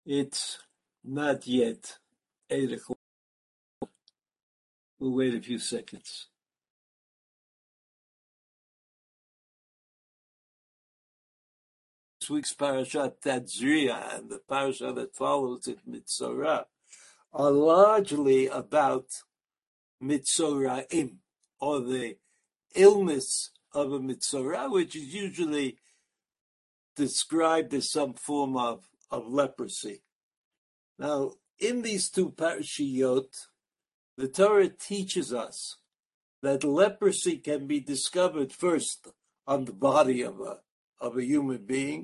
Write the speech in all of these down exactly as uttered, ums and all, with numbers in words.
It's not yet eight o'clock. We'll wait a few seconds. This week's parashat Tadzria and the parasha that follows it, Mitzorah, are largely about Mitzoraim, or the illness of a Mitzorah, which is usually described as some form of, of leprosy. Now, in these two parashiyot, the Torah teaches us that leprosy can be discovered first on the body of a of a human being,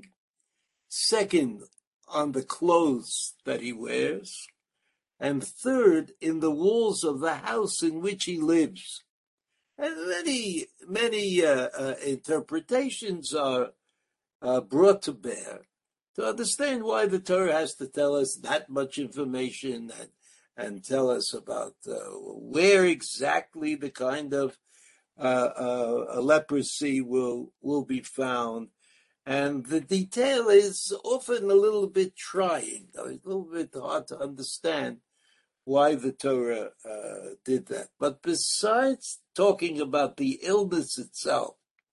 second on the clothes that he wears, and third in the walls of the house in which he lives. And many many uh, uh, interpretations are uh, brought to bear to understand why the Torah has to tell us that much information and and tell us about uh, where exactly the kind of uh, uh, leprosy will will be found. And the detail is often a little bit trying, a little bit hard to understand why the Torah uh, did that. But besides talking about the illness itself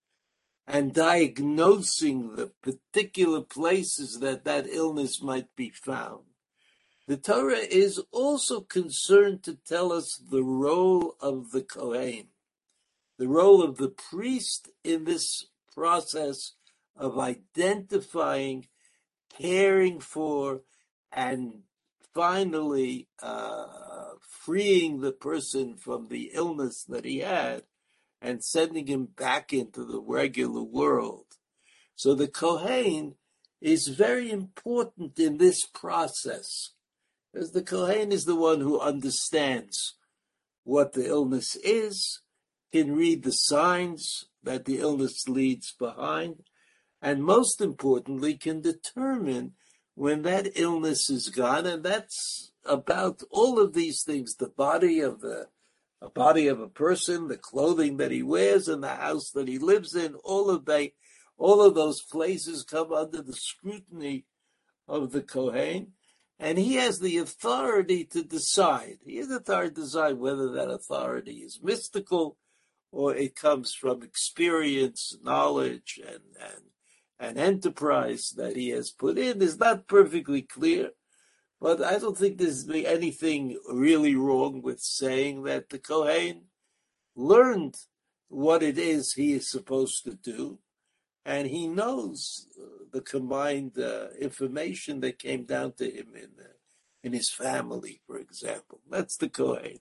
and diagnosing the particular places that that illness might be found, the Torah is also concerned to tell us the role of the Kohen, the role of the priest in this process of identifying, caring for, and finally uh, freeing the person from the illness that he had and sending him back into the regular world. So the Kohen is very important in this process, because the Kohen is the one who understands what the illness is, can read the signs that the illness leaves behind, and most importantly, can determine when that illness is gone. And that's about all of these things: the body of the a body of a person, the clothing that he wears, and the house that he lives in. All of they, all of those places come under the scrutiny of the Kohen, and he has the authority to decide. He has the authority to decide whether that authority is mystical or it comes from experience, knowledge, and, and, and enterprise that he has put in. Is not perfectly clear, but I don't think there's anything really wrong with saying that the Kohen learned what it is he is supposed to do, and he knows the combined uh, information that came down to him in uh, in his family, for example. That's the Kohen.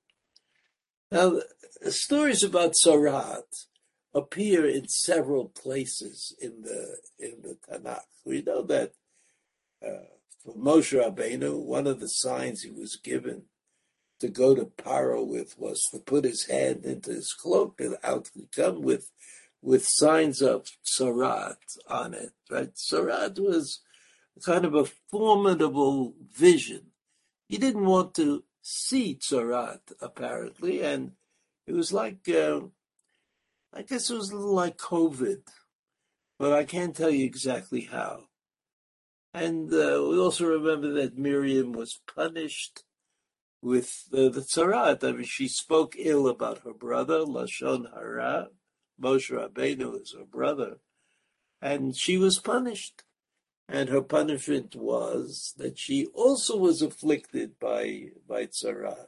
Now, the stories about Tzaraat appear in several places in the in the Tanakh. We know that uh, for Moshe Rabbeinu, one of the signs he was given to go to Paro with was to put his hand into his cloak, and out would come with with signs of Tzaraat on it. Right? Tzaraat was kind of a formidable vision. He didn't want to see Tzaraat, apparently, and it was like, uh, I guess it was a little like COVID, but I can't tell you exactly how. And uh, we also remember that Miriam was punished with uh, the Tzaraat. I mean, she spoke ill about her brother, Lashon Hara. Moshe Rabbeinu is her brother, and she was punished. And her punishment was that she also was afflicted by by Tzaraat.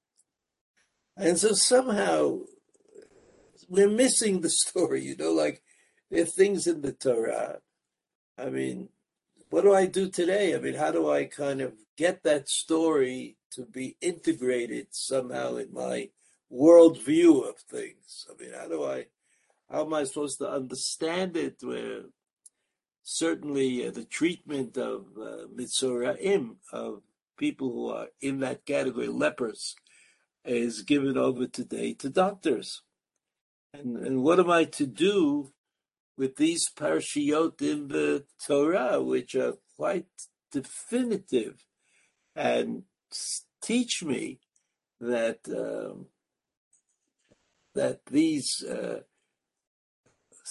And so somehow we're missing the story, you know, like there are things in the Torah. I mean, what do I do today? I mean, how do I kind of get that story to be integrated somehow in my worldview of things? I mean, how do I, how am I supposed to understand it where certainly uh, the treatment of uh, Mitzoraim, of people who are in that category, lepers, is given over today to doctors. And, and what am I to do with these parashiyot in the Torah, which are quite definitive and teach me that um, that these uh,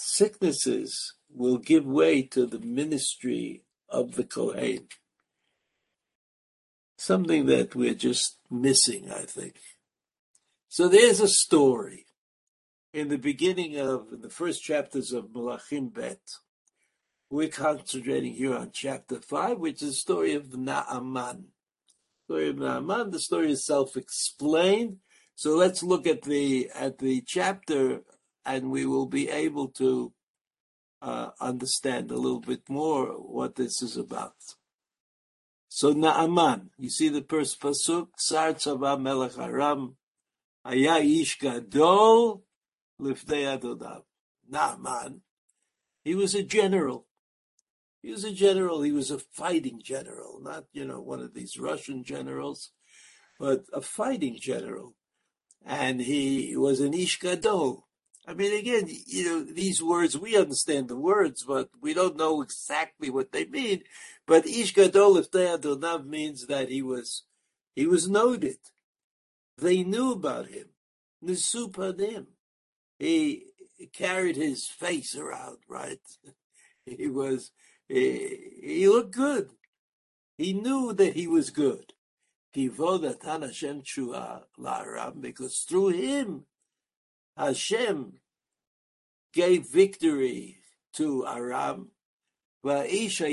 sicknesses will give way to the ministry of the Kohen. something that we're just missing, I think. So there's a story in the beginning of in the first chapters of Melachim Bet. We're concentrating here on chapter five, which is the story of Naaman. The story of Naaman. The story is self-explained. So let's look at the at the chapter, and we will be able to uh, understand a little bit more what this is about. So Naaman, you see the first pasuk, Sar Tzava Melech Aram, Haya Ish Gadol Lifnei Adonav. Naaman, he was a general. He was a general. He was a fighting general, not, you know, one of these Russian generals, but a fighting general. And he was an Ish Gadol. I mean, again, you know, these words, we understand the words, but we don't know exactly what they mean. But Ish Gadol Lifnei Adonav means that he was, he was noted. They knew about him. Nisu Panim. He carried his face around, right? He was, he, he looked good. He knew that he was good. Because through him, Hashem gave victory to Aram. And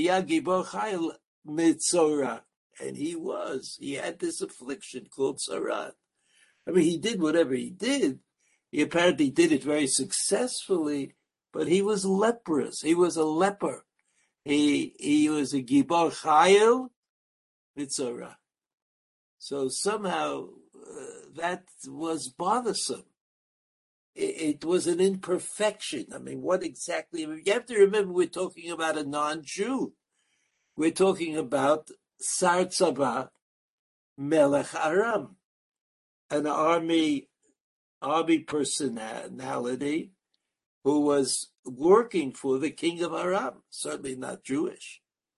he was, he had this affliction called Sarat. I mean, he did whatever he did. He apparently did it very successfully, but he was leprous. He was a leper. He he was a Gibor Chayil Mitzorah. So somehow uh, that was bothersome. It, it was an imperfection. I mean, what exactly? I mean, you have to remember we're talking about a non-Jew. We're talking about Sar Tzava Melech Aram, an army army personality who was working for the king of Aram, certainly not Jewish.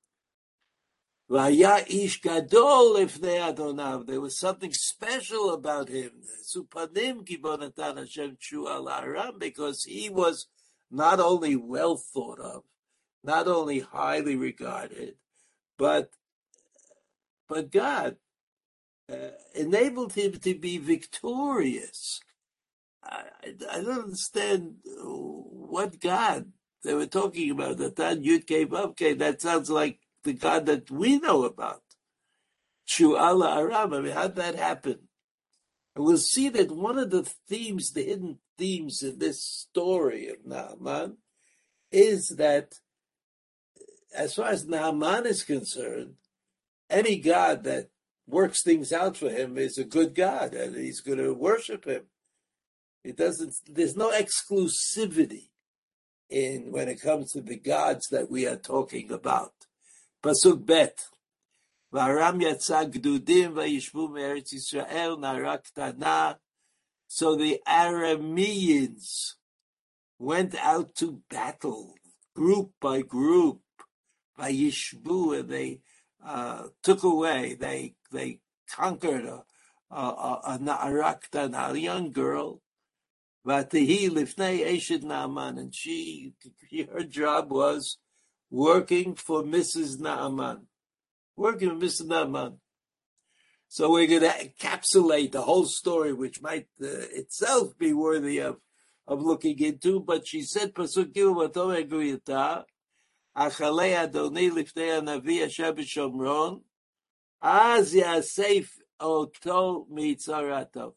Vaya ish gadol lifnei Adonav. There was something special about him. Supanim kibonatan Hashem Shua Aram, because he was not only well thought of, not only highly regarded, but but God uh, enabled him to be victorious. I, I don't understand what God they were talking about. That Yud Kei Vav Kei, that sounds like the God that we know about. Shu'ala Aram. I mean, how'd that happen? And we'll see that one of the themes, the hidden themes in this story of Naaman, is that as far as Naaman is concerned, any God that works things out for him is a good God, and he's going to worship him. It doesn't. There's no exclusivity in when it comes to the gods that we are talking about. Pasuk Bet. V'aram yatsa gdudim v'yishvu me'eretz Yisrael na'ara ktana. So the Arameans went out to battle, group by group, v'yishvu, and they uh, took away, they they conquered a, a, a, a na'ara ktana, a young girl. V'atehi lifnei eshet Naaman, and she, her job was working for Missus Naaman, working for Missus Naaman. So we're going to encapsulate the whole story, which might uh, itself be worthy of, of looking into. But she said, Pasuk Gimel, V'tomer Guyata, Achalei Adoni lifnei Hanavi asher b'Shomron, Az yasef oto mitzarato.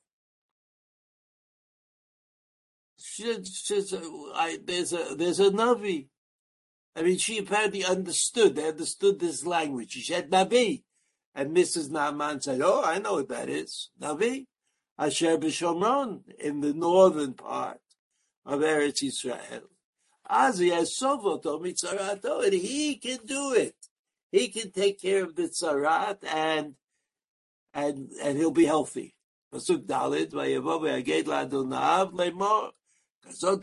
She, she's, I, there's a there's a Navi. I mean, she apparently understood. They understood this language. She said Navi, and Missus Naaman said, "Oh, I know what that is. Navi, Asher b'Shomron, in the northern part of Eretz Yisrael. Az yasovoto mitzarato, and he can do it. He can take care of the tzarat, and and and he'll be healthy." Pasuk Dalet, Vayavo v'yaged la'adonav lemor. So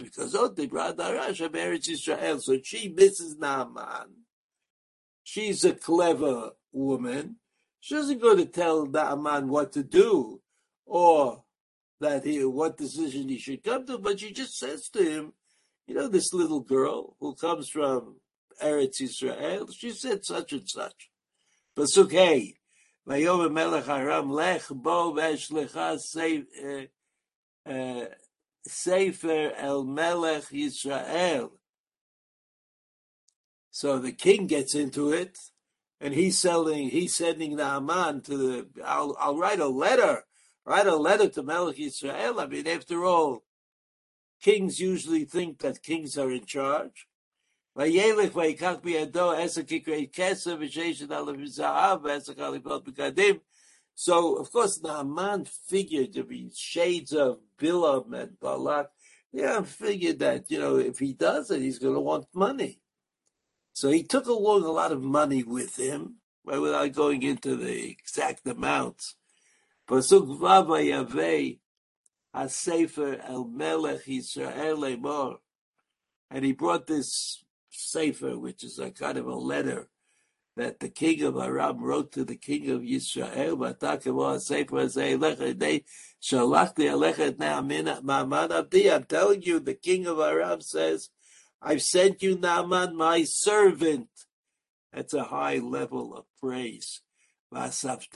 she, Missus Naaman, she's a clever woman. She doesn't go to tell Naaman what to do or that he what decision he should come to, but she just says to him, you know, this little girl who comes from Eretz Yisrael, she said such and such. Pasuk Hey, Vayomer Melech Aram lech bo v'eshlecha sefer el Melech Yisrael. So the king gets into it, and he's selling. He's sending Naaman to the. I'll, I'll write a letter. Write a letter to Melech Yisrael. I mean, after all, kings usually think that kings are in charge. Vayelech vayikach biyado esek kikrei kesef v'sheishet alav zahav v'esek alipot b'kadim. So, of course, Naaman figured to be shades of Bilam and Balak. Yeah, figured that, you know, if he does it, he's going to want money. So he took along a lot of money with him, right, without going into the exact amounts. Pasuk Vav Vayavei HaSefer El Melech Yisrael Lemor. And he brought this sefer, which is a kind of a letter that the king of Aram wrote to the king of Yisrael. I'm telling you, the king of Aram says, I've sent you Naaman, my servant. That's a high level of praise. Bring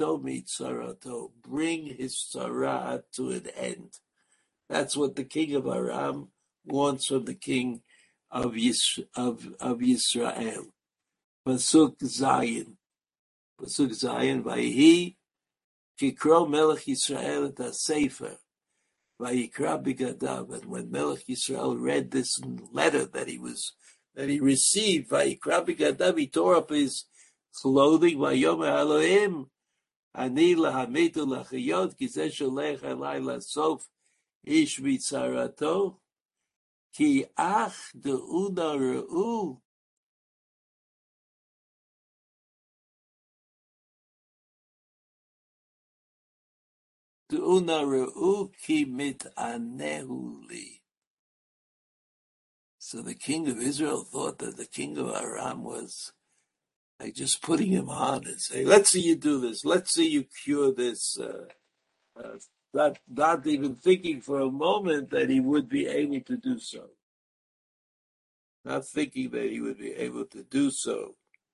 his tzara to an end. That's what the king of Aram wants from the king of, Yis- of, of Yisrael. Pasuk Zayin. Pasuk Zayin. Vayhi kikro Melech Yisrael et ha-sefer. Vayikra bigadav. And when Melech Yisrael read this letter that he was that he received, Vayikra bigadav, he tore up his clothing. Vayomer Elohim, ani lahamitu lachayot, ki zeh sholech elai lasof ish mitzarato, ki ach de'una re'u. So the king of Israel thought that the king of Aram was like just putting him on and saying, let's see you do this, let's see you cure this, uh, uh, not, not even thinking for a moment that he would be able to do so. Not thinking that he would be able to do so.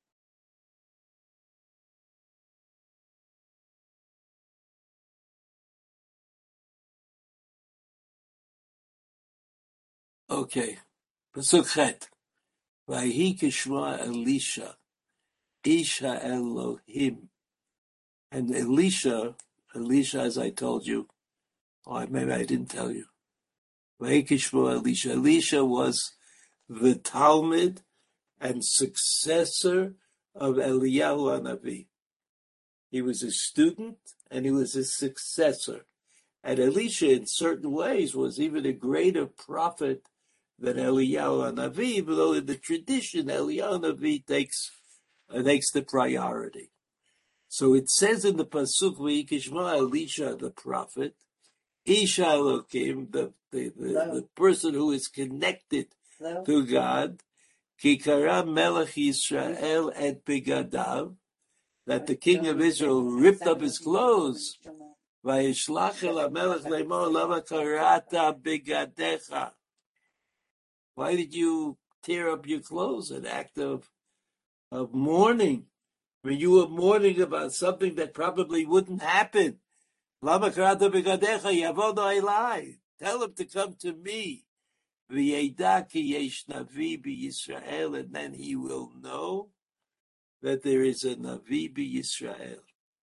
Okay. Pasuk Chet. Vayhi kishma Elisha, Ish Elohim. And Elisha, Elisha, as I told you, or maybe I didn't tell you, Vayhi kishma Elisha. Elisha was the Talmud and successor of Eliyahu Hanavi. He was a student and he was a successor. And Elisha, in certain ways, was even a greater prophet than Eliyahu Hanavi, even though in the tradition, Eliyahu Hanavi takes, uh, takes the priority. So it says in the Pasuk, V'yikishma Elisha, the prophet, Isha Elokim, the, the, the, the person who is connected no. to God, Kikara Melech Yisrael et Begadav, that the king of Israel ripped up his clothes. Vayishlach el HaMelech lemor lama karata begadecha. Why did you tear up your clothes? An act of, of mourning. When you were mourning about something that probably wouldn't happen. Lama karata begadecha yavodo elai. Tell him to come to me. V'yeda ki yesh navi b'Yisrael, and then he will know that there is a navi b'Yisrael.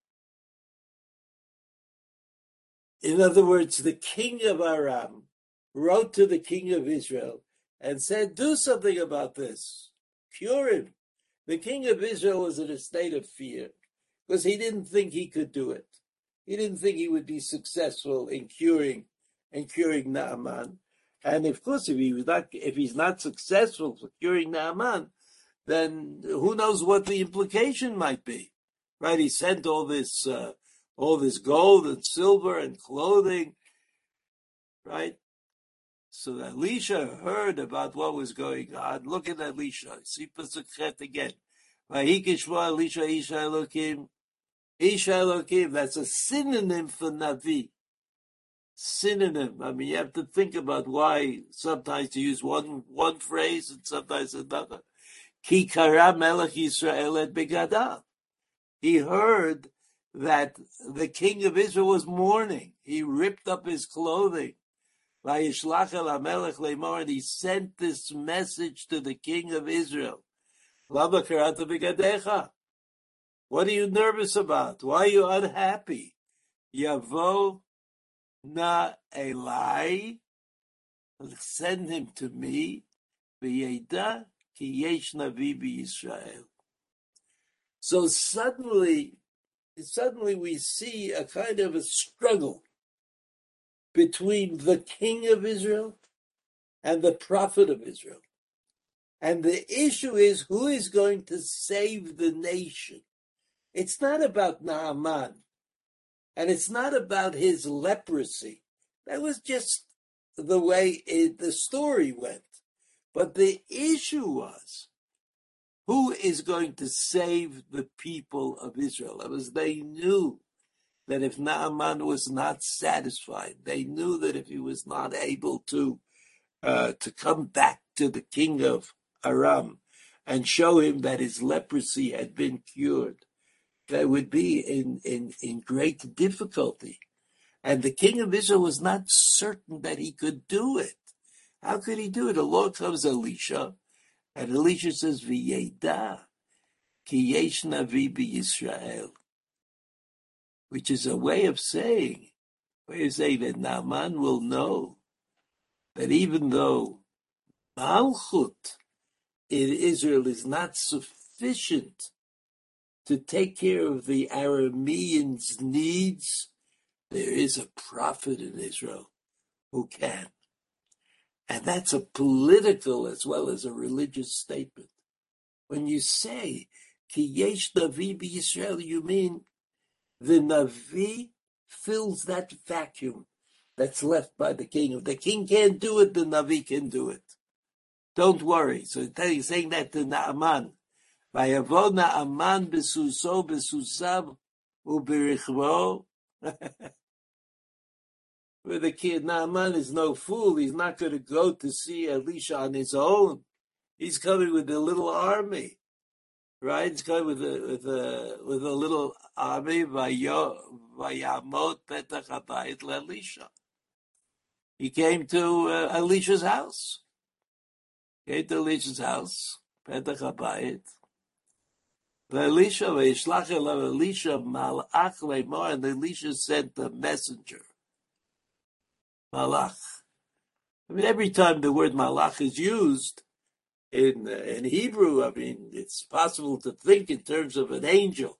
In other words, the king of Aram wrote to the king of Israel and said, do something about this. Cure him. The king of Israel was in a state of fear because he didn't think he could do it. He didn't think he would be successful in curing in curing Naaman. And of course, if he was not, if he's not successful for curing Naaman, then who knows what the implication might be, right? He sent all this, uh, all this gold and silver and clothing, right? So Elisha heard about what was going on. Look at Elisha. See Pasuk Chet again. Vayikishma Elisha Isha Elokim. Isha Elokim. That's a synonym for Navi. Synonym. I mean, you have to think about why sometimes you use one one phrase and sometimes another. Ki kara Melech Yisrael et begadav. He heard that the king of Israel was mourning. He ripped up his clothing. Vayishlach el hamelech leimor, and he sent this message to the king of Israel. Lama karata b'gadecha. What are you nervous about? Why are you unhappy? Yavo na elai, send him to me. V'yeda ki yesh navi b'Yisrael. So suddenly, suddenly we see a kind of a struggle between the king of Israel and the prophet of Israel. And the issue is, who is going to save the nation? It's not about Naaman, and it's not about his leprosy. That was just the way it, the story went. But the issue was, who is going to save the people of Israel? Because they knew that if Naaman was not satisfied, they knew that if he was not able to uh, to come back to the king of Aram and show him that his leprosy had been cured, they would be in, in, in great difficulty. And the king of Israel was not certain that he could do it. How could he do it? Along comes Elisha, and Elisha says, V'yeda ki yesh navi b'Yisrael, which is a way of saying, way of saying that Naaman will know that even though Malchut in Israel is not sufficient to take care of the Arameans' needs, there is a prophet in Israel who can. And that's a political as well as a religious statement. When you say, Ki yesh Navi b'Yisrael, you mean the Navi fills that vacuum that's left by the king. If the king can't do it, the Navi can do it. Don't worry. So he's saying that to Naaman. Vayavo Naaman b'suso b'susav u'berichvo. Where the kid Naaman is no fool. He's not going to go to see Elisha on his own. He's coming with a little army, right? He's coming with a with a with a little army. Vayamot petach habayit leElisha. He came to uh, Elisha's house. Came to Elisha's house. Petach habayit. Elisha vayishlach elav Elisha malach leimor, and Elisha sent the messenger. Malach. I mean, every time the word malach is used in uh, in Hebrew, I mean, it's possible to think in terms of an angel.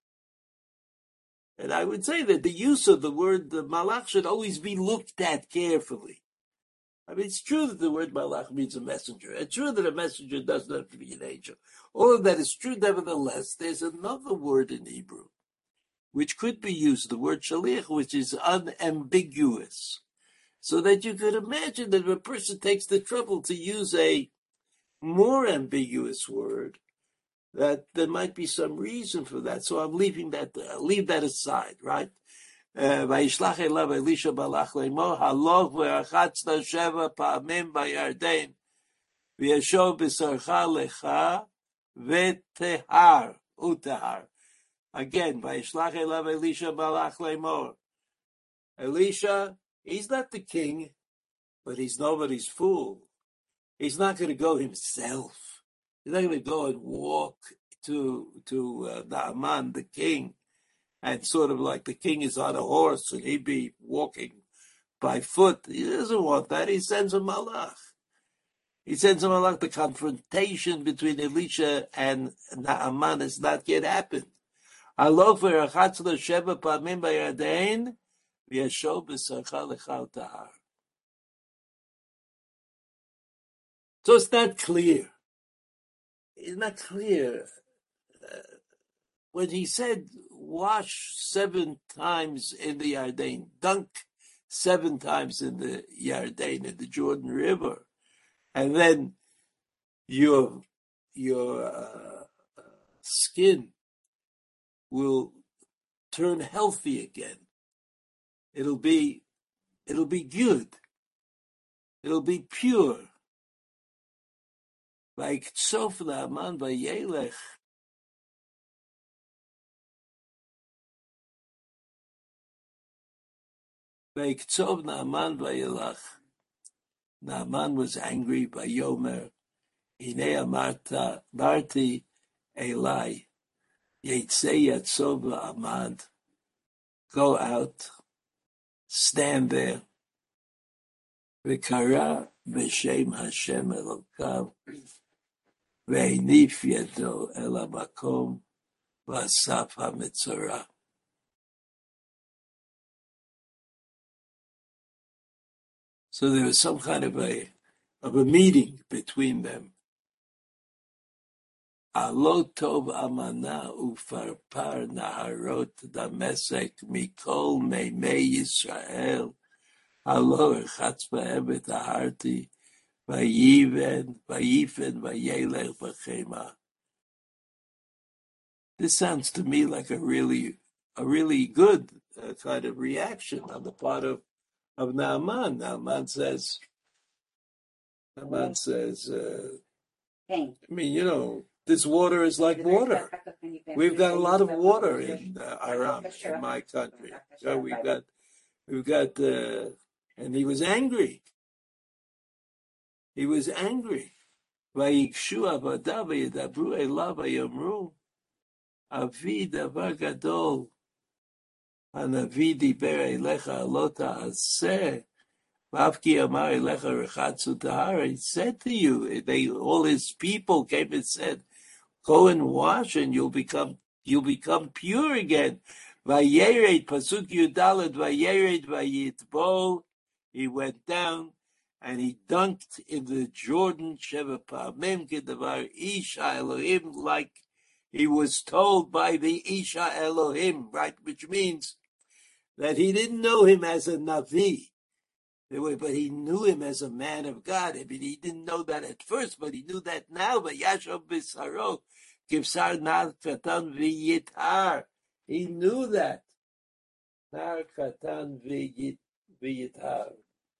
And I would say that the use of the word the malach should always be looked at carefully. I mean, it's true that the word malach means a messenger. It's true that a messenger doesn't have to be an angel. All of that is true. Nevertheless, there's another word in Hebrew which could be used, the word shaliach, which is unambiguous. So that you could imagine that if a person takes the trouble to use a more ambiguous word, that there might be some reason for that. So I'm leaving that, uh, leave that aside, right? Vayishlach elav Elisha balach leimor, halov ve'achatzta sheva pa'amim b'Yarden, v'yashov b'sarcha lecha v'tehar, utehar. Again, Vayishlach elav Elisha balach leimor. Elisha, he's not the king, but he's nobody's fool. He's not going to go himself. He's not going to go and walk to to uh, Naaman, the king, and sort of like the king is on a horse and he'd be walking by foot. He doesn't want that. He sends a malach. He sends a malach. The confrontation between Elisha and Naaman has not yet happened. Alo v'rachatzlo sheva pa'amim b'Yarden, v'yashov b'sarcha lecha utahar. So it's not clear. It's not clear. Uh, when he said, wash seven times in the Yarden, dunk seven times in the Yarden, in the Jordan River, and then your, your uh, skin will turn healthy again. It'll be, it'll be good. It'll be pure. Like Tzof Naaman vayelech. Vayiktzov Naaman vayelach. Naaman was angry by Yomer. Hine amarta marti Elai. Yetzei yatzov la'amad. Go out, stand there. V'kara b'shem Hashem Elokav. V'enif yedo el hamakom v'asaf hamitzorah. So there was some kind of a of a meeting between them. Alot tov amana ufarpar naharot damesek mikol meimei Yisrael. Alo echatz b'hem et aharti vayiven vayifen vayelech b'chema. This sounds to me like a really a really good uh, kind of reaction on the part of of Naaman. Naaman says, Naaman says, uh, I mean, you know, this water is like water. We've got a lot of water in uh, Aram, in my country. So we've got, we've got, uh, and he was angry. He was angry. Vayikshu avadav vayidabru elav vayomru avi davar gadol hanavi diber elecha alota aseh vavki amar elecha rechatzu tahara. He said to you, they all his people came and said, go and wash and you'll become you'll become pure again. Vayered pasuk Yudalet vayered vayitbo. He went down and he dunked in the Jordan Sheva Pa'amim kedavar Isha Elohim, like he was told by the Isha Elohim, right? Which means that he didn't know him as a Navi, but he knew him as a man of God. I mean, he didn't know that at first, but he knew that now. But Yashov Bisaro, Kivsar Nar Katan V'Yitar. He knew that. Nar Katan V'Yitar.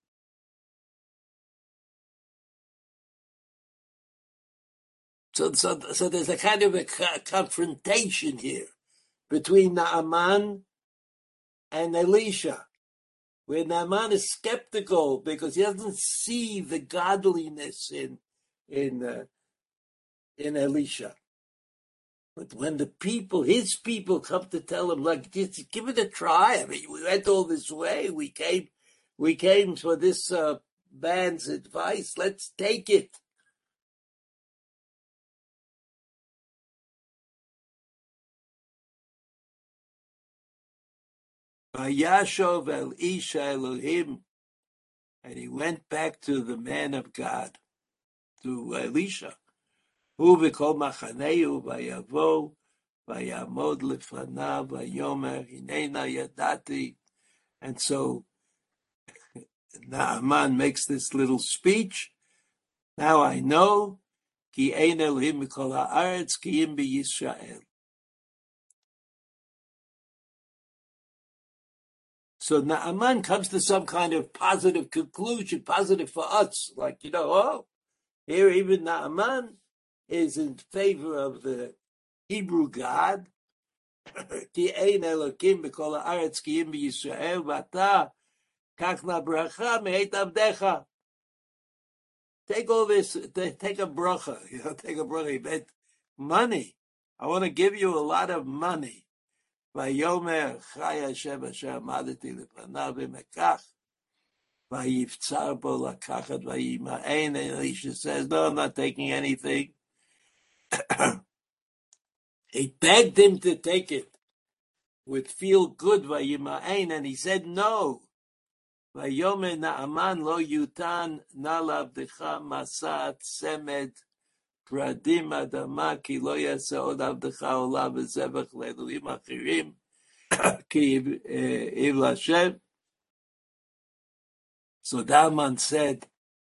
So, so, so there's a kind of a confrontation here between Naaman and Elisha, where Naaman is skeptical because he doesn't see the godliness in in uh, in Elisha. But when the people, his people, come to tell him, like, just give it a try. I mean, we went all this way. We came, we came for this uh, man's advice. Let's take it. Vayashov el Isha Elohim, and he went back to the man of God, to Elisha. Hu v'kol machaneu vayavo vayamod lefanav vayomer hinena yadati. And so Naaman makes this little speech. Now I know ki ein Elohim mikol haaretz ki im b'Yisrael. So Naaman comes to some kind of positive conclusion, positive for us, like, you know, oh, here even Naaman is in favor of the Hebrew God. Ki ein Elokim b'kol haaretz ki im b'Yisrael v'ata kach na bracha me'et avdecha. Take all this, take a bracha, you know, take a bracha, you bet money. I want to give you a lot of money. Vayomer Chai Hashem asher amadeti lefanav v'mekach vayivtzar bo lakachat vayima'en. And Elisha says, no, I'm not taking anything. He begged him to take it with feel good vayima'en, and he said no. Vayomer Naaman lo yutan nalav decha masat semed pradim adama ki lo yaseh od avdecha olah v'zevach le'elohim achirim ki iv l'Hashem. So Naaman said,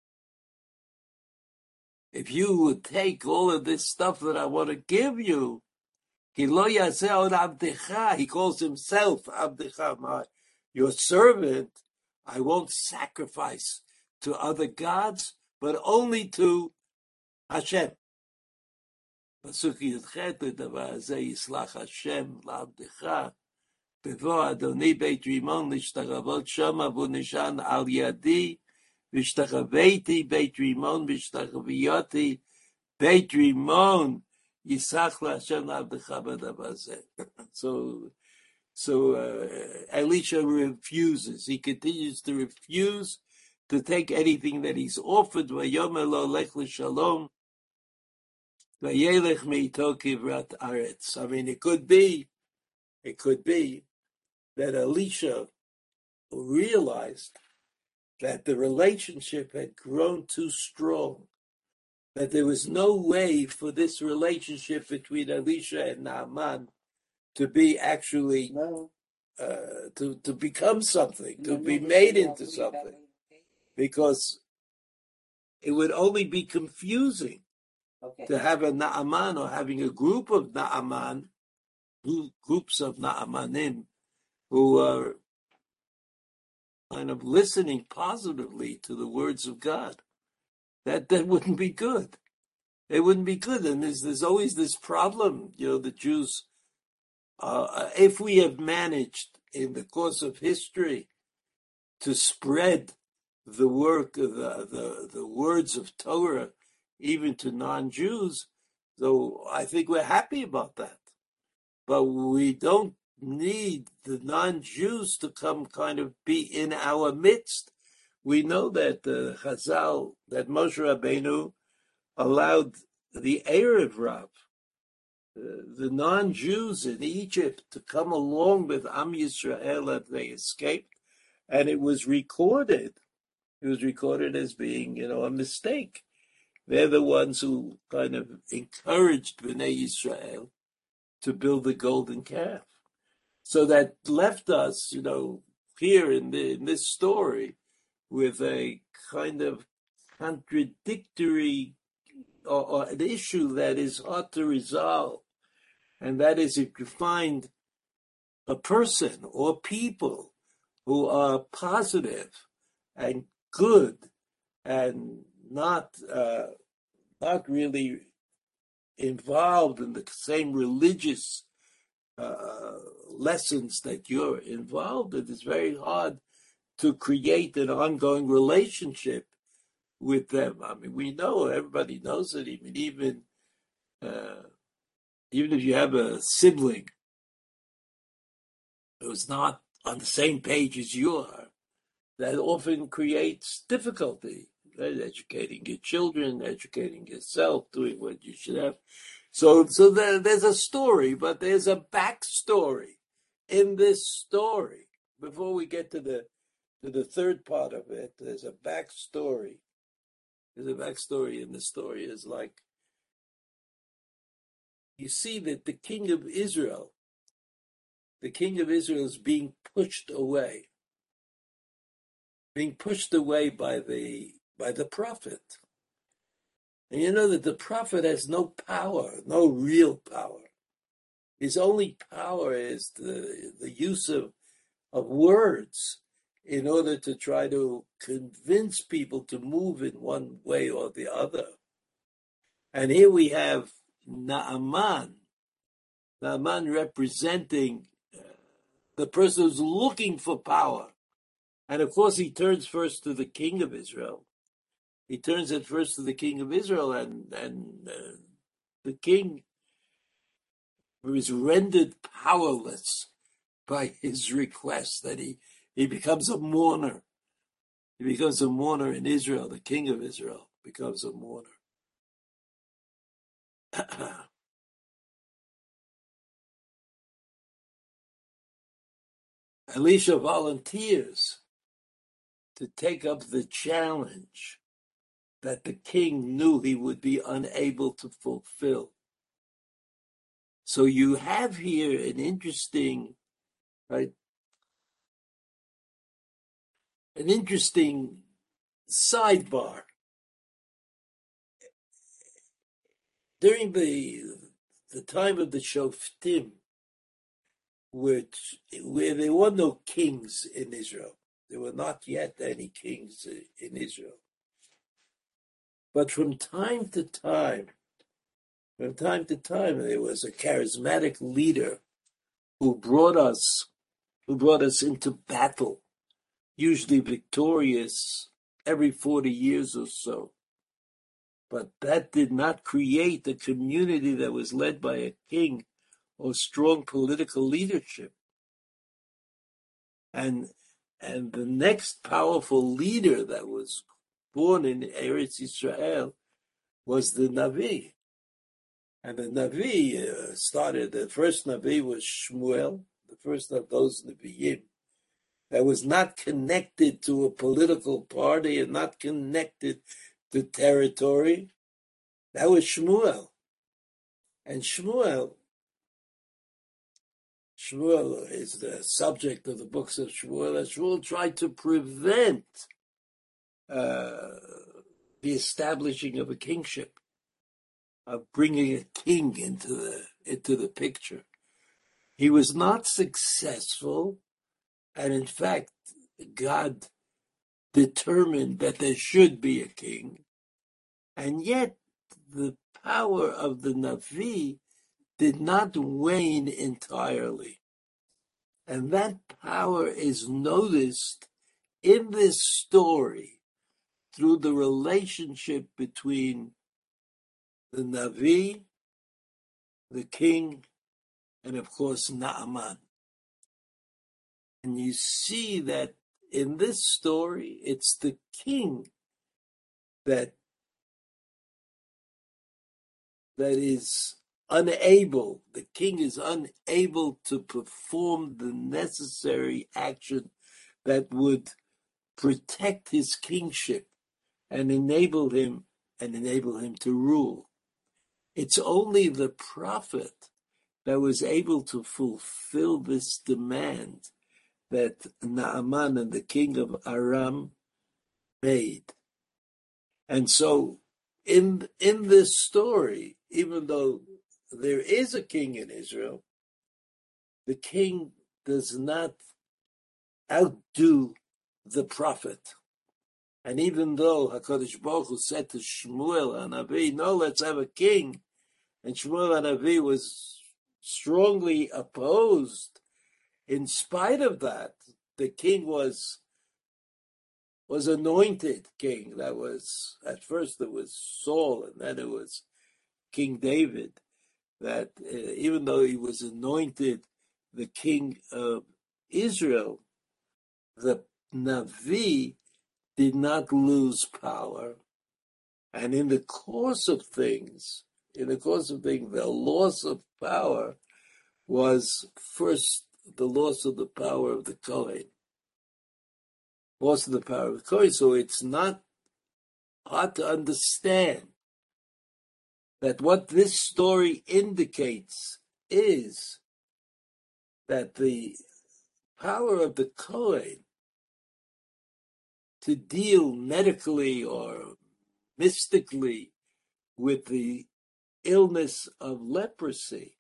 if you would take all of this stuff that I want to give you, ki lo yaseh od avdecha, he calls himself avdecha, my, your servant, I won't sacrifice to other gods, but only to Hashem. Pasuk Yudchet, ledavar hazeh yislach Hashem la'avdecha בבוא אדוני בית רימון להשתחוות שמה והוא נשען על ידי, והשתחוויתי בית רימון והשתחוויותי בית רימון יסח להשם לעבדך בדבר הזה. So, so uh, Elisha refuses. He continues to refuse to take anything that he's offered. Vayomer lo lech l'shalom, vayelech meito kivrat aretz. I mean, it could be, it could be that Elisha realized that the relationship had grown too strong, that there was no way for this relationship between Elisha and Naaman to be actually, no. uh, to, to become something, to be made into something, because it would only be confusing okay. to have a Naaman or having a group of Naaman, groups of Naamanim, who are kind of listening positively to the words of God. That that wouldn't be good. It wouldn't be good. And there's, there's always this problem, you know, the Jews, uh, if we have managed in the course of history to spread the work of the, the, the words of Torah even to non-Jews, so I think we're happy about that. But we don't need the non-Jews to come kind of be in our midst. We know that uh, Chazal, that Moshe Rabbeinu allowed the Erev Rav, uh, the non-Jews in Egypt, to come along with Am Yisrael as they escaped, and it was recorded. It was recorded as being, you know, a mistake. They're the ones who kind of encouraged Bnei Yisrael to build the golden calf. So that left us, you know, here in, the, in this story with a kind of contradictory or, or an issue that is hard to resolve. And that is if you find a person or people who are positive and good and not uh, not really involved in the same religious uh, lessons that you're involved in, it's very hard to create an ongoing relationship with them. I mean, we know, everybody knows it. Even even uh, even if you have a sibling who's not on the same page as you are, that often creates difficulty. Right? Educating your children, educating yourself, doing what you should have. So, so there, there's a story, but there's a backstory in this story. Before we get to the to the third part of it, there's a backstory. There's a backstory in the story. Is like you see that the king of Israel, the king of Israel is being pushed away, being pushed away by the by the prophet. And you know that the prophet has no power, no real power. His only power is the, the use of, of words in order to try to convince people to move in one way or the other. And here we have Naaman, Naaman representing uh, the person who's looking for power. And of course, he turns first to the king of Israel. He turns at first to the king of Israel, and, and uh, the king is rendered powerless by his request that he, he becomes a mourner. He becomes a mourner in Israel. The king of Israel becomes a mourner. Elisha volunteers to take up the challenge that the king knew he would be unable to fulfill. So you have here an interesting, right, an interesting sidebar. During the the time of the Shoftim, which where there were no kings in Israel, there were not yet any kings in Israel. But from time to time, from time to time, there was a charismatic leader who brought us who brought us into battle, usually victorious every forty years or so. But that did not create a community that was led by a king or strong political leadership. And and the next powerful leader that was born in Eretz Israel was the Navi. And the Navi uh, started, the first Navi was Shmuel, the first of those Naviim, that was not connected to a political party and not connected to territory. That was Shmuel. And Shmuel, Shmuel is the subject of the books of Shmuel, and Shmuel tried to prevent uh, the establishing of a kingship, of bringing a king into the into the picture. He was not successful, and in fact, God determined that there should be a king, and yet the power of the Navi did not wane entirely. And that power is noticed in this story through the relationship between the Navi, the king, and of course Naaman. And you see that in this story, it's the king that that is unable, the king is unable to perform the necessary action that would protect his kingship and enable him and enable him to rule. It's only the prophet that was able to fulfill this demand that Naaman and the king of Aram made. And so in in this story, even though there is a king in Israel, the king does not outdo the prophet. And even though HaKadosh Baruch Hu said to Shmuel HaNavi, no, let's have a king, and Shmuel HaNavi was strongly opposed, in spite of that, the king was was anointed king. That was, at first it was Saul, and then it was King David, that uh, even though he was anointed the king of Israel, the Navi did not lose power. And in the course of things, in the course of things, the loss of power was first the loss of the power of the Kohen. Loss of the power of the Kohen. So it's not hard to understand that what this story indicates is that the power of the Kohen to deal medically or mystically with the illness of leprosy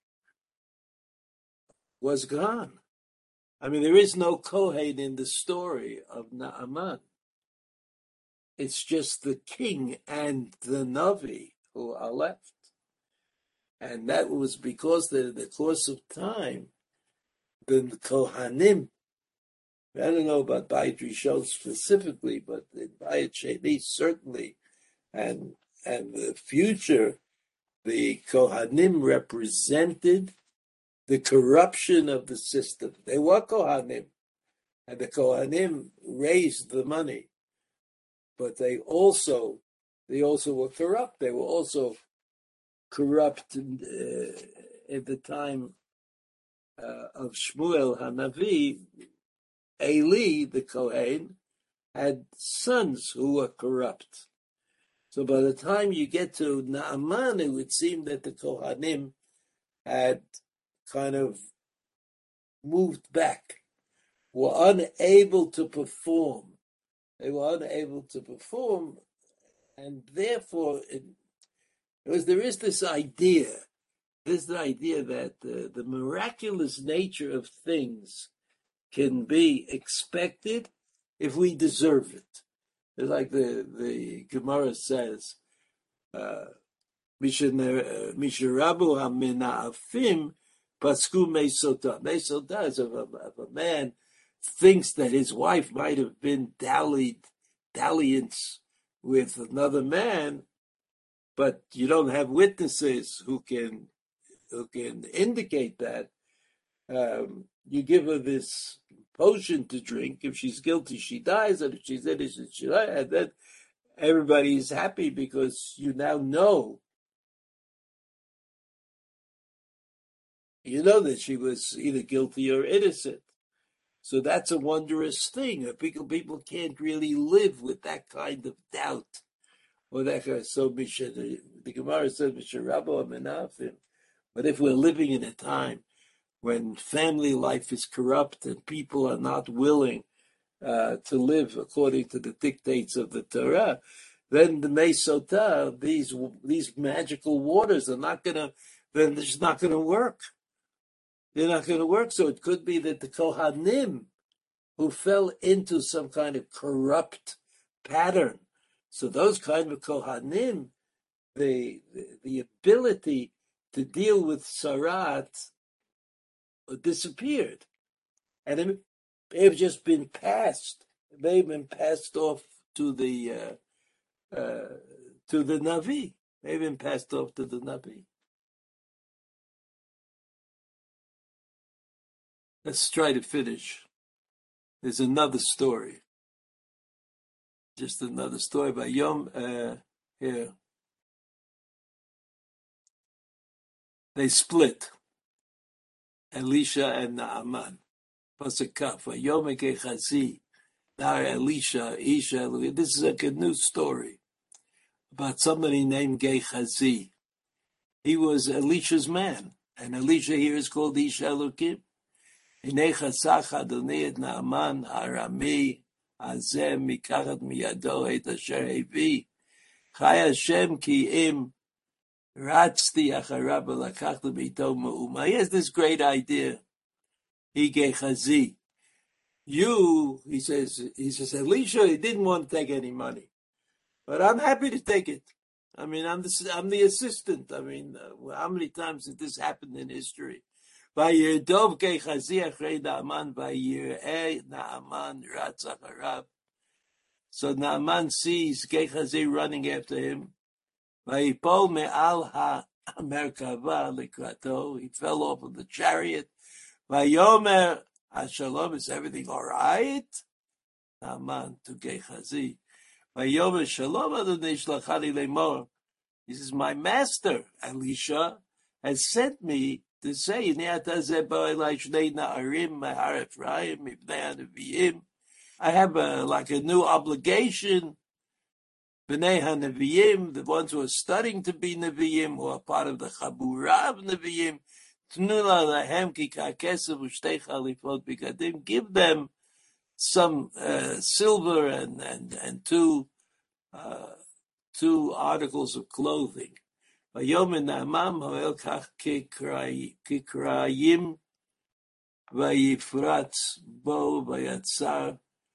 was gone. I mean, there is no Kohen in the story of Naaman. It's just the king and the Navi who are left. And that was because in the course of time, the Kohanim, I don't know about Bayit Rishon specifically, but in Bayit Sheni certainly, and and the future, the Kohanim represented the corruption of the system. They were Kohanim, and the Kohanim raised the money, but they also they also were corrupt. They were also corrupt in, uh, at the time uh, of Shmuel HaNavi. Eli, the Kohen, had sons who were corrupt. So by the time you get to Naaman, it would seem that the Kohanim had kind of moved back, were unable to perform. They were unable to perform, and therefore, it, it was, there is this idea, there's the idea that uh, the miraculous nature of things can be expected if we deserve it. It's like the, the Gemara says, Misharabu Hamena'afim Pasku Mesota. Mesota is of a, of a man thinks that his wife might have been dallied, dalliance with another man, but you don't have witnesses who can who can indicate that. Um, you give her this potion to drink. If she's guilty, she dies, and if she's innocent, she dies. And then everybody's happy because you now know. You know that she was either guilty or innocent. So that's a wondrous thing. People people can't really live with that kind of doubt. Or that kind of, so the Gemara says, Misharabo Amenafim. But if we're living in a time when family life is corrupt and people are not willing uh, to live according to the dictates of the Torah, then the Mesotah, these these magical waters are not gonna, then it's not gonna work. They're not gonna work. So it could be that the Kohanim, who fell into some kind of corrupt pattern, so those kind of Kohanim, the the, the ability to deal with Sarat disappeared, and it may have just been passed. It may have been passed off to the uh, uh, to the Navi. May have been passed off to the Navi. Let's try to finish. There's another story. Just another story by Yom. Uh, here, they split. Elisha and Naaman. Pasuk Kaf. Yom Gechazi. Now Elisha, Isha. This is like a new story about somebody named Gechazi. He was Elisha's man, and Elisha here is called Isha Elokim. Hinei chasach Adonai et Naaman Arami Azeh mikachat miyado et asher hevi. Chai Hashem ki im ratzti acharav v'lakachta b'ito me'uma. He has this great idea. He Gechazi. You, he says, he says, Elisha, he didn't want to take any money, but I'm happy to take it. I mean, I'm the, I'm the assistant. I mean, uh, how many times did this happen in history? Vayerdov Gechazi achrei Naaman, vayireh Naaman ratz acharav. So Naaman sees Gechazi running after him. Vayipol me'al ha-merkava likrato. He fell off of the chariot. Vayomer Shalom, is everything all right? Naaman to Gechazi. Vayomer Shalom Adonai shlachani lemor. He says, my master, Elisha, has sent me to say, I have a, like a new obligation. B'nei HaNevi'im, the ones who are studying to be Nevi'im, who are part of the Chabura of Nevi'im, give them some uh, silver and, and, and two uh, two articles of clothing. Vayomer Naaman hoel kach kikrayim vayifratz bo vayatzar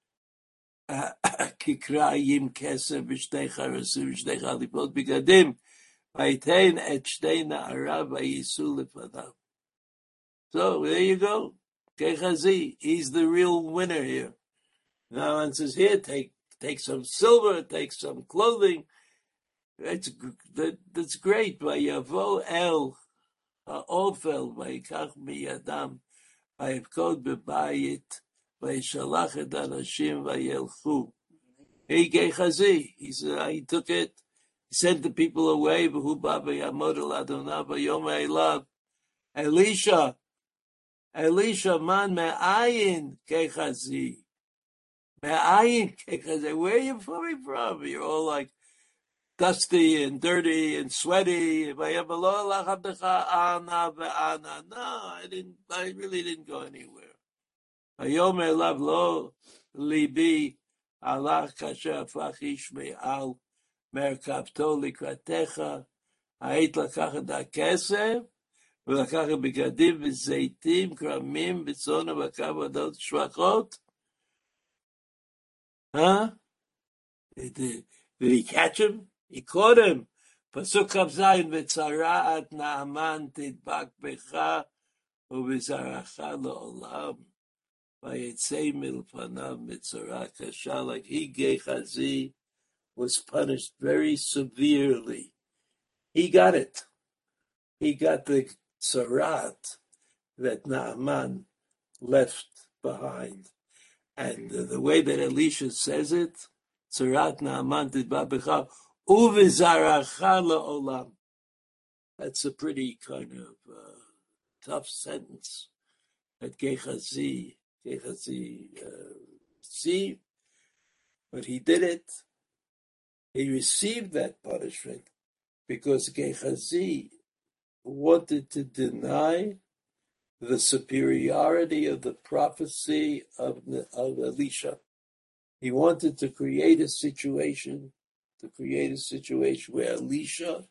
kikrayim keser v'shtei charasim v'shtei chalipot bigadim vayitein et shtei na'arav vayisu lefanav. So there you go. Gechazi, he's the real winner here. Now one says, here, take take some silver, take some clothing. That's that, that's great. Vayavo el ha'ofel vayikach miyadam vayivkod bebayit vayishalach et anashim vayelchu. Hey Gechazi, he said, he took it, he sent the people away. V'hu ba v'yamod el Adonai v'yomer elav, Elisha, Elisha, man me'ayin Gechazi. Me'ayin Gechazi. Where are you coming from? You're all like dusty and dirty and sweaty. No, I didn't, I really didn't go anywhere. Vayomer elav lo libi alach kasher apach ish me'al merkavto likratecha ha'it lakachat ha'kesef ולקחת בגדים וזיתים, כרמים, בצאן ובקר ועדות שבחות. Huh? Did, did he catch him? He caught him. פסוק כ"ז, וצרעת נאמן תדבק בך ובזרעך לעולם. Vayetzei milpanav mitzora kasha, like he Gehazi was punished very severely. He got it. He got the tzarat that Naaman left behind. And uh, the way that Elisha says it, tzarat Naaman tidba b'cha uvizaracha la'olam. That's a pretty kind of uh, tough sentence that Gehazi, Gehazi uh, received, but he did it. He received that punishment because Gehazi wanted to deny the superiority of the prophecy of, of Elisha. He wanted to create a situation, to create a situation where Elisha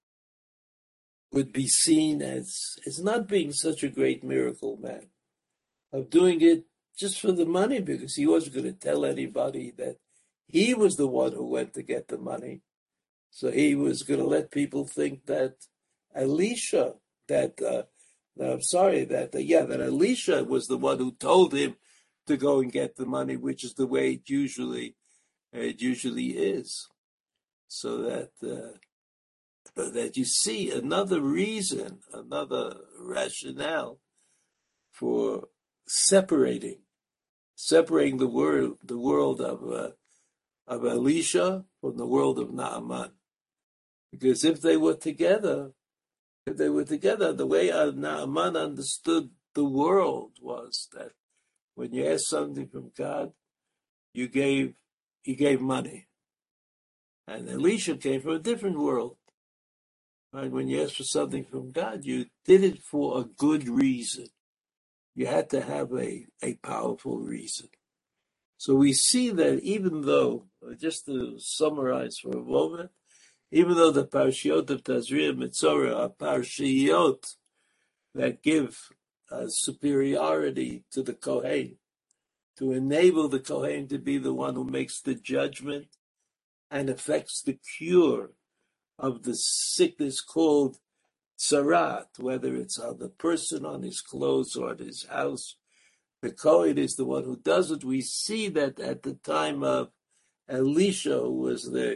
would be seen as, as not being such a great miracle man, of doing it just for the money, because he wasn't going to tell anybody that he was the one who went to get the money. So he was going to let people think that Elisha, that, uh, no, I'm sorry, that, uh, yeah, that Elisha was the one who told him to go and get the money, which is the way it usually, it usually is. So that, uh, that you see another reason, another rationale for separating, separating the world, the world of, uh, of Elisha from the world of Naaman. Because if they were together, if they were together, the way Naaman understood the world was that when you asked something from God, you gave, you gave money. And Elisha came from a different world. Right? When you asked for something from God, you did it for a good reason. You had to have a, a powerful reason. So we see that even though, just to summarize for a moment, even though the Parshiot of Tazria Mitzorah are Parshiot that give uh, superiority to the Kohen, to enable the Kohen to be the one who makes the judgment and affects the cure of the sickness called tzarat, whether it's on the person, on his clothes, or on his house. The Kohen is the one who does it. We see that at the time of Elisha, who was the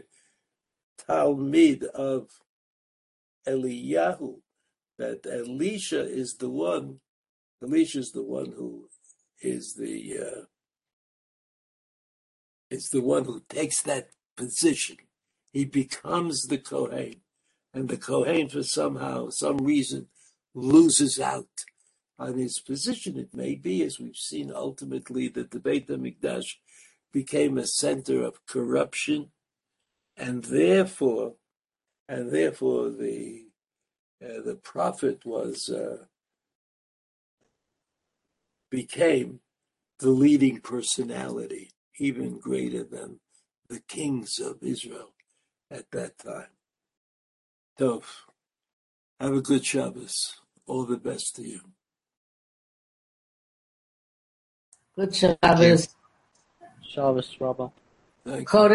Talmid of Eliyahu, that Elisha is the one, Elisha is the one who is the, uh, is the one who takes that position. He becomes the Kohen. And the Kohen, for somehow, some reason, loses out on his position. It may be, as we've seen ultimately, that the Beit HaMikdash became a center of corruption, and therefore, and therefore the uh, the prophet was uh, became the leading personality, even greater than the kings of Israel at that time. Tov, have a good Shabbos. All the best to you. Good Shabbos. Shabbos, Rabbi. Thank you.